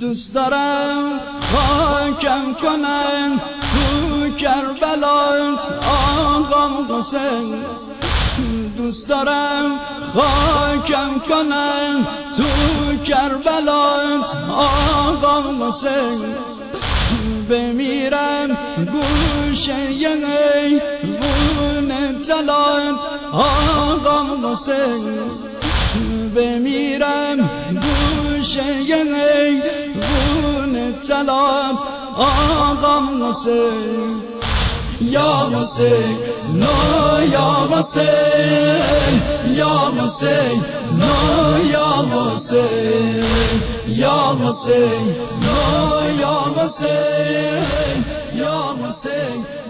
دوست دارم خاکم کنن تو کربلا آقام حسین، دوست دارم خاکم کنن تو کربلا آقام حسین، بمیرم گوشه حیوان جلال آقام حسین، بمیرم گوشه حیوان جلال آقام حسین. یا حسین نو یا حسین، یا حسین نو یا حسین، یا حسین نو یا حسین، یا حسین